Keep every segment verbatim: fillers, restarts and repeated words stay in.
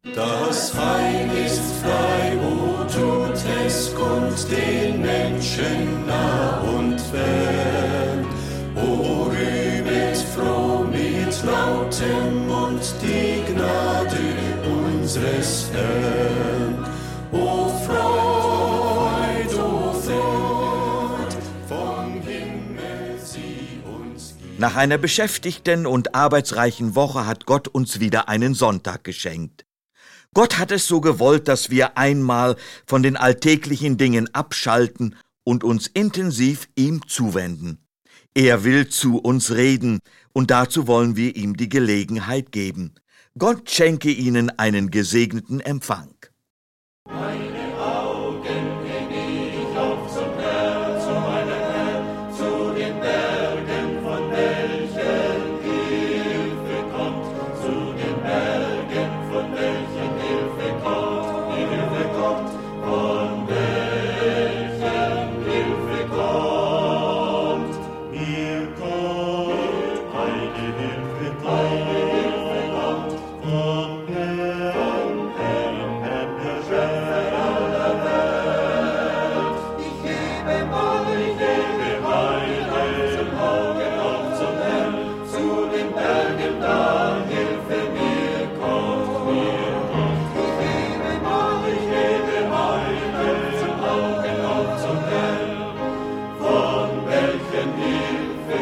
Das Heil ist frei, o tut es kund den Menschen nah und fern. O rühmet froh mit lautem Mund die Gnade unseres Herrn. O Freud, o Freud, vom Himmel sie uns gibt. Nach einer beschäftigten und arbeitsreichen Woche hat Gott uns wieder einen Sonntag geschenkt. Gott hat es so gewollt, dass wir einmal von den alltäglichen Dingen abschalten und uns intensiv ihm zuwenden. Er will zu uns reden, und dazu wollen wir ihm die Gelegenheit geben. Gott schenke Ihnen einen gesegneten Empfang. Meine Augen hänge ich auf zum Herrn, zu meinem Herrn, zu den Bergen, von welchen Hilfe kommt, zu den Bergen, von welchen Hilfe kommt, die Hilfe kommt, von welchen Hilfe kommt. Mir kommt eine Hilfe, eine Hilfe kommt, vom Herrn, Herrn, Herrn, der Schöpfer aller Welt. Ich hebe mein, ich hebe meine Augen auf zum Herrn, zu den Bergen, da Hilfe mir kommt, mir kommt. Ich hebe mein, ich hebe meine Augen auf zum Herrn, von welchen Hilfe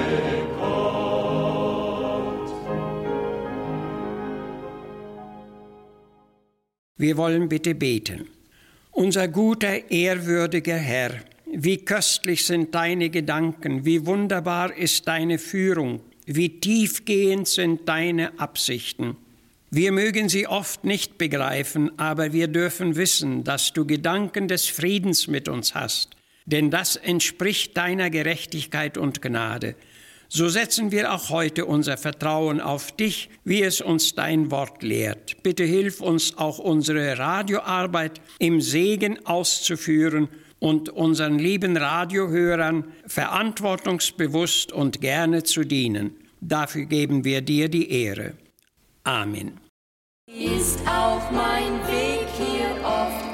kommt. Wir wollen bitte beten. Unser guter, ehrwürdiger Herr, wie köstlich sind deine Gedanken, wie wunderbar ist deine Führung, wie tiefgehend sind deine Absichten. Wir mögen sie oft nicht begreifen, aber wir dürfen wissen, dass du Gedanken des Friedens mit uns hast, denn das entspricht deiner Gerechtigkeit und Gnade. So setzen wir auch heute unser Vertrauen auf dich, wie es uns dein Wort lehrt. Bitte hilf uns auch unsere Radioarbeit im Segen auszuführen und unseren lieben Radiohörern verantwortungsbewusst und gerne zu dienen. Dafür geben wir dir die Ehre. Amen. Ist auch mein Weg hier oft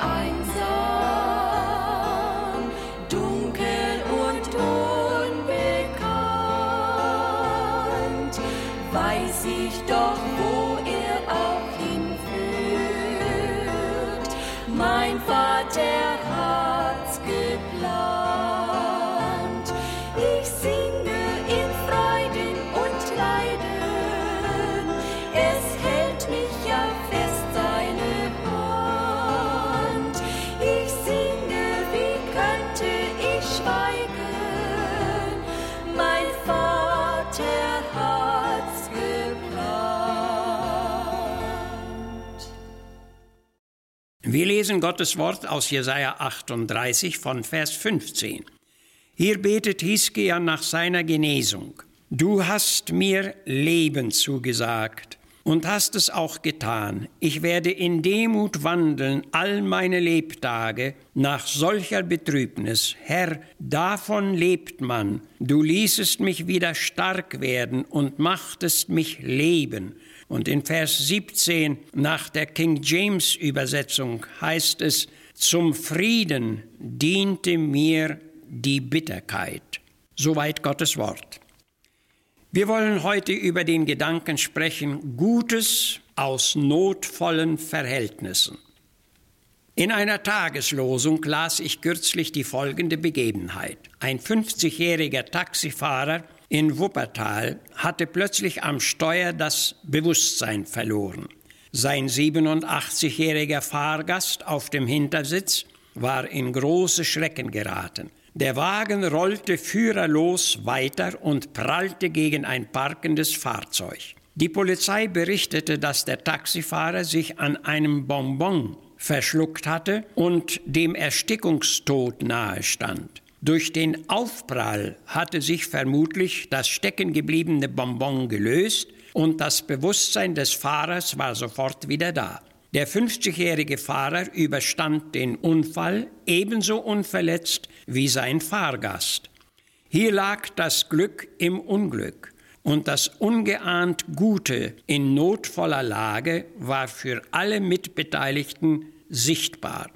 einsam, dunkel und unbekannt, weiß ich doch, wo er auch hinführt. Mein Vater hat's geplant. Ich singe in Freuden und Leiden. Es hält mich ja fest seine Hand. Ich singe, wie könnte ich schweigen? Mein Vater hat's geplant. Wir lesen Gottes Wort aus Jesaja achtunddreißig von Vers fünfzehn. Hier betet Hiskia nach seiner Genesung. Du hast mir Leben zugesagt und hast es auch getan. Ich werde in Demut wandeln all meine Lebtage nach solcher Betrübnis. Herr, davon lebt man. Du ließest mich wieder stark werden und machtest mich leben. Und in Vers siebzehn nach der King James Übersetzung heißt es, zum Frieden diente mir die Bitterkeit. Soweit Gottes Wort. Wir wollen heute über den Gedanken sprechen, Gutes aus notvollen Verhältnissen. In einer Tageslosung las ich kürzlich die folgende Begebenheit. Ein fünfzigjähriger Taxifahrer in Wuppertal hatte plötzlich am Steuer das Bewusstsein verloren. Sein siebenundachtzigjähriger Fahrgast auf dem Hintersitz war in große Schrecken geraten. Der Wagen rollte führerlos weiter und prallte gegen ein parkendes Fahrzeug. Die Polizei berichtete, dass der Taxifahrer sich an einem Bonbon verschluckt hatte und dem Erstickungstod nahe stand. Durch den Aufprall hatte sich vermutlich das steckengebliebene Bonbon gelöst und das Bewusstsein des Fahrers war sofort wieder da. Der fünfzigjährige Fahrer überstand den Unfall ebenso unverletzt wie sein Fahrgast. Hier lag das Glück im Unglück. Und das ungeahnt Gute in notvoller Lage war für alle Mitbeteiligten sichtbar.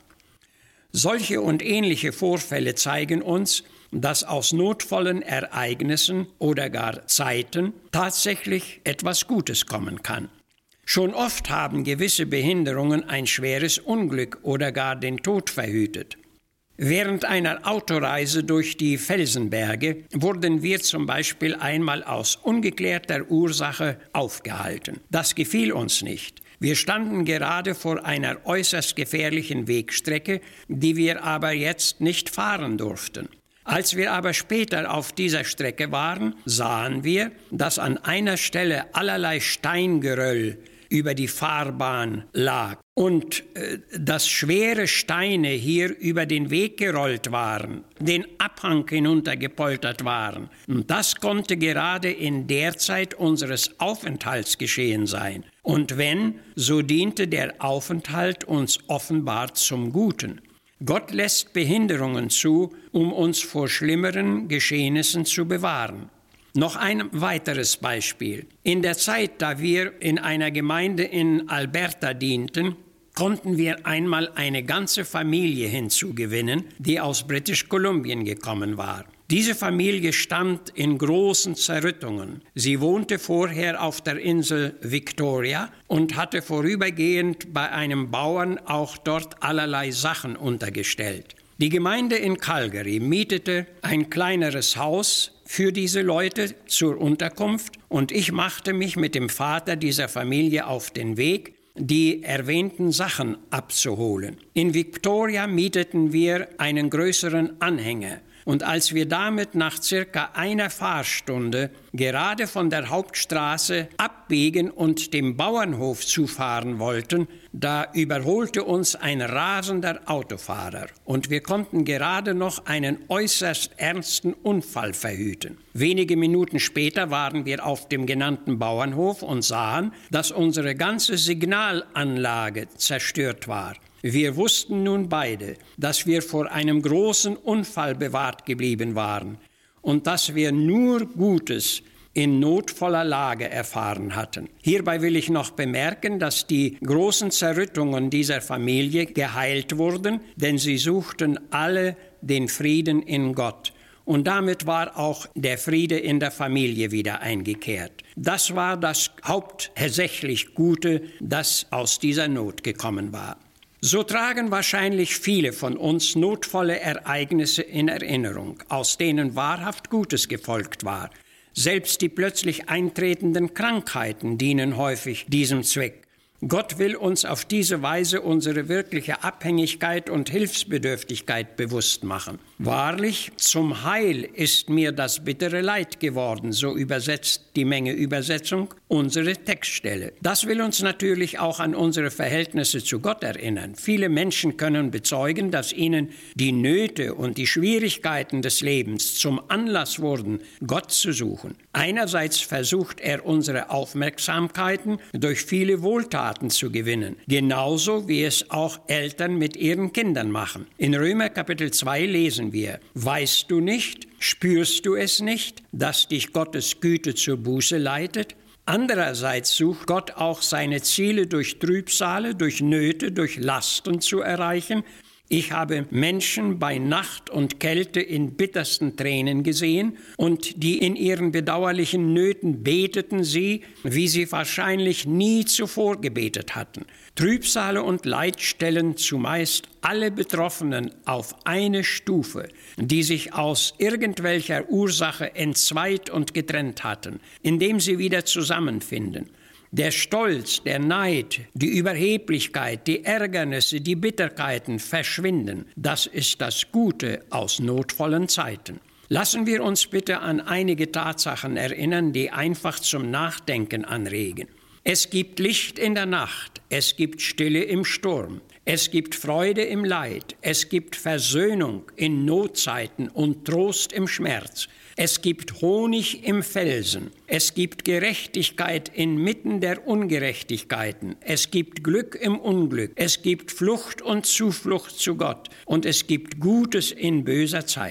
Solche und ähnliche Vorfälle zeigen uns, dass aus notvollen Ereignissen oder gar Zeiten tatsächlich etwas Gutes kommen kann. Schon oft haben gewisse Behinderungen ein schweres Unglück oder gar den Tod verhütet. Während einer Autoreise durch die Felsenberge wurden wir zum Beispiel einmal aus ungeklärter Ursache aufgehalten. Das gefiel uns nicht. Wir standen gerade vor einer äußerst gefährlichen Wegstrecke, die wir aber jetzt nicht fahren durften. Als wir aber später auf dieser Strecke waren, sahen wir, dass an einer Stelle allerlei Steingeröll über die Fahrbahn lag und äh, dass schwere Steine hier über den Weg gerollt waren, den Abhang hinuntergepoltert waren. Und das konnte gerade in der Zeit unseres Aufenthalts geschehen sein. Und wenn, so diente der Aufenthalt uns offenbar zum Guten. Gott lässt Behinderungen zu, um uns vor schlimmeren Geschehnissen zu bewahren. Noch ein weiteres Beispiel. In der Zeit, da wir in einer Gemeinde in Alberta dienten, konnten wir einmal eine ganze Familie hinzugewinnen, die aus British Columbia gekommen war. Diese Familie stand in großen Zerrüttungen. Sie wohnte vorher auf der Insel Victoria und hatte vorübergehend bei einem Bauern auch dort allerlei Sachen untergestellt. Die Gemeinde in Calgary mietete ein kleineres Haus für diese Leute zur Unterkunft und ich machte mich mit dem Vater dieser Familie auf den Weg, die erwähnten Sachen abzuholen. In Victoria mieteten wir einen größeren Anhänger. Und als wir damit nach circa einer Fahrstunde gerade von der Hauptstraße abbiegen und dem Bauernhof zufahren wollten, da überholte uns ein rasender Autofahrer und wir konnten gerade noch einen äußerst ernsten Unfall verhüten. Wenige Minuten später waren wir auf dem genannten Bauernhof und sahen, dass unsere ganze Signalanlage zerstört war. Wir wussten nun beide, dass wir vor einem großen Unfall bewahrt geblieben waren und dass wir nur Gutes in notvoller Lage erfahren hatten. Hierbei will ich noch bemerken, dass die großen Zerrüttungen dieser Familie geheilt wurden, denn sie suchten alle den Frieden in Gott. Und damit war auch der Friede in der Familie wieder eingekehrt. Das war das hauptsächlich Gute, das aus dieser Not gekommen war. So tragen wahrscheinlich viele von uns notvolle Ereignisse in Erinnerung, aus denen wahrhaft Gutes gefolgt war. Selbst die plötzlich eintretenden Krankheiten dienen häufig diesem Zweck. Gott will uns auf diese Weise unsere wirkliche Abhängigkeit und Hilfsbedürftigkeit bewusst machen. Wahrlich, zum Heil ist mir das bittere Leid geworden, so übersetzt die Menge-Übersetzung unsere Textstelle. Das will uns natürlich auch an unsere Verhältnisse zu Gott erinnern. Viele Menschen können bezeugen, dass ihnen die Nöte und die Schwierigkeiten des Lebens zum Anlass wurden, Gott zu suchen. Einerseits versucht er, unsere Aufmerksamkeiten durch viele Wohltaten zu gewinnen, genauso wie es auch Eltern mit ihren Kindern machen. In Römer Kapitel zwei lesen wir: Weißt du nicht, spürst du es nicht, dass dich Gottes Güte zur Buße leitet? Andererseits sucht Gott auch seine Ziele durch Trübsale, durch Nöte, durch Lasten zu erreichen. Ich habe Menschen bei Nacht und Kälte in bittersten Tränen gesehen und die in ihren bedauerlichen Nöten beteten sie, wie sie wahrscheinlich nie zuvor gebetet hatten. Trübsale und Leid stellen zumeist alle Betroffenen auf eine Stufe, die sich aus irgendwelcher Ursache entzweit und getrennt hatten, indem sie wieder zusammenfinden. Der Stolz, der Neid, die Überheblichkeit, die Ärgernisse, die Bitterkeiten verschwinden. Das ist das Gute aus notvollen Zeiten. Lassen wir uns bitte an einige Tatsachen erinnern, die einfach zum Nachdenken anregen. Es gibt Licht in der Nacht, es gibt Stille im Sturm, es gibt Freude im Leid, es gibt Versöhnung in Notzeiten und Trost im Schmerz. Es gibt Honig im Felsen, es gibt Gerechtigkeit inmitten der Ungerechtigkeiten, es gibt Glück im Unglück, es gibt Flucht und Zuflucht zu Gott und es gibt Gutes in böser Zeit.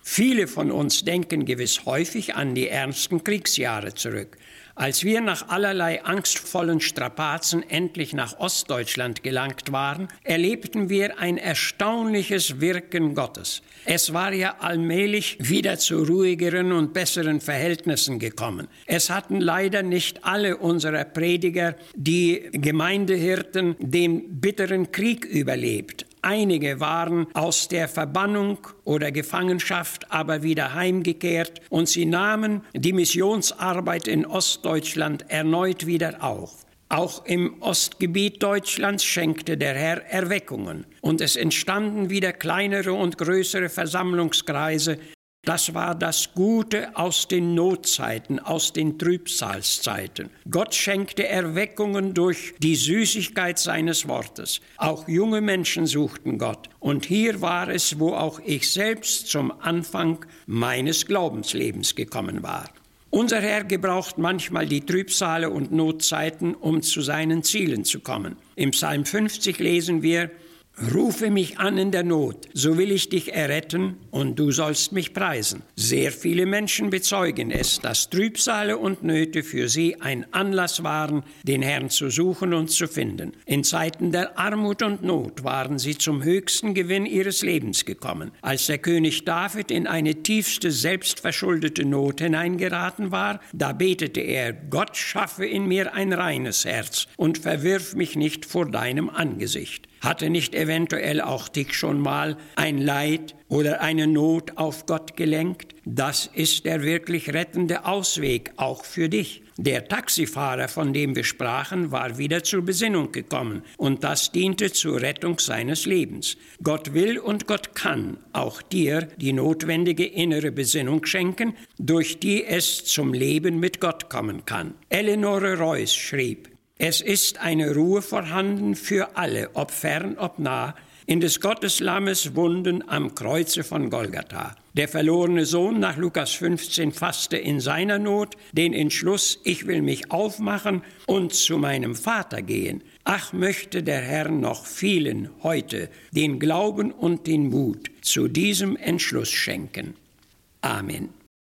Viele von uns denken gewiss häufig an die ernsten Kriegsjahre zurück. Als wir nach allerlei angstvollen Strapazen endlich nach Ostdeutschland gelangt waren, erlebten wir ein erstaunliches Wirken Gottes. Es war ja allmählich wieder zu ruhigeren und besseren Verhältnissen gekommen. Es hatten leider nicht alle unserer Prediger, die Gemeindehirten, den bitteren Krieg überlebt. Einige waren aus der Verbannung oder Gefangenschaft aber wieder heimgekehrt und sie nahmen die Missionsarbeit in Ostdeutschland erneut wieder auf. Auch im Ostgebiet Deutschlands schenkte der Herr Erweckungen und es entstanden wieder kleinere und größere Versammlungskreise. Das war das Gute aus den Notzeiten, aus den Trübsalzeiten. Gott schenkte Erweckungen durch die Süßigkeit seines Wortes. Auch junge Menschen suchten Gott. Und hier war es, wo auch ich selbst zum Anfang meines Glaubenslebens gekommen war. Unser Herr gebraucht manchmal die Trübsale und Notzeiten, um zu seinen Zielen zu kommen. Im Psalm fünfzig lesen wir: Rufe mich an in der Not, so will ich dich erretten und du sollst mich preisen. Sehr viele Menschen bezeugen es, dass Trübsale und Nöte für sie ein Anlass waren, den Herrn zu suchen und zu finden. In Zeiten der Armut und Not waren sie zum höchsten Gewinn ihres Lebens gekommen. Als der König David in eine tiefste, selbstverschuldete Not hineingeraten war, da betete er: Gott, schaffe in mir ein reines Herz und verwirf mich nicht vor deinem Angesicht. Hatte nicht eventuell auch dich schon mal ein Leid oder eine Not auf Gott gelenkt? Das ist der wirklich rettende Ausweg, auch für dich. Der Taxifahrer, von dem wir sprachen, war wieder zur Besinnung gekommen und das diente zur Rettung seines Lebens. Gott will und Gott kann auch dir die notwendige innere Besinnung schenken, durch die es zum Leben mit Gott kommen kann. Eleonore Reuss schrieb: Es ist eine Ruhe vorhanden für alle, ob fern, ob nah, in des Gotteslammes Wunden am Kreuze von Golgatha. Der verlorene Sohn nach Lukas fünfzehn fasste in seiner Not den Entschluss: Ich will mich aufmachen und zu meinem Vater gehen. Ach, möchte der Herr noch vielen heute den Glauben und den Mut zu diesem Entschluss schenken. Amen.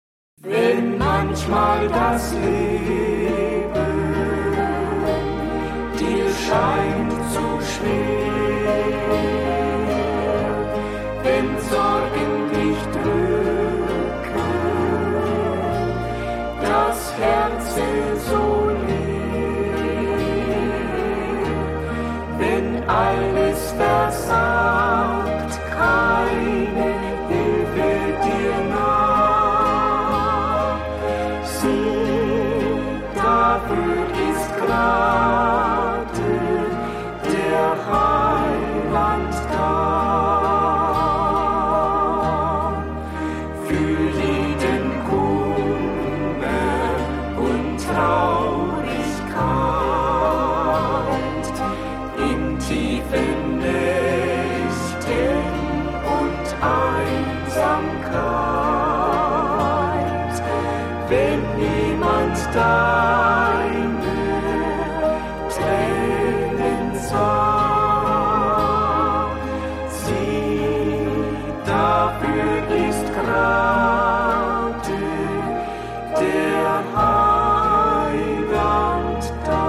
Wenn manchmal das Leben dir scheint zu schwer, wenn Sorgen dich drücken, das Herz so leer, wenn alles versagt, keine Hilfe dir nah, sieh, dafür ist gerade der Heiland da. Für jeden Kummer und Traurigkeit, in tiefen Nächten und Einsamkeit, wenn niemand deine Tränen sah, sieh, dafür ist gerade der Heiland da.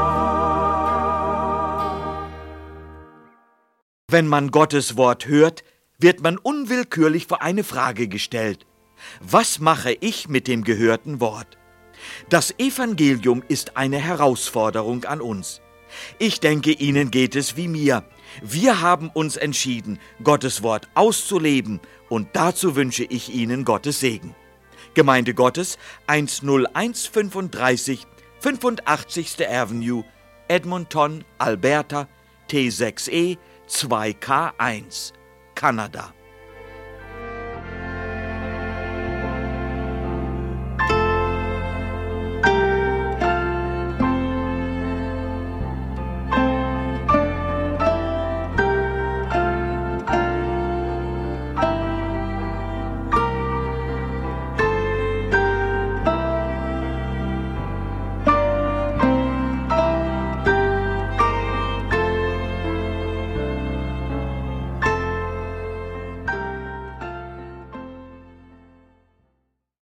Wenn man Gottes Wort hört, wird man unwillkürlich vor eine Frage gestellt: Was mache ich mit dem gehörten Wort? Das Evangelium ist eine Herausforderung an uns. Ich denke, Ihnen geht es wie mir. Wir haben uns entschieden, Gottes Wort auszuleben, und dazu wünsche ich Ihnen Gottes Segen. Gemeinde Gottes, eins null eins fünfunddreißig fünfundachtzigste Avenue, Edmonton, Alberta, T sechs E zwei K eins, Kanada.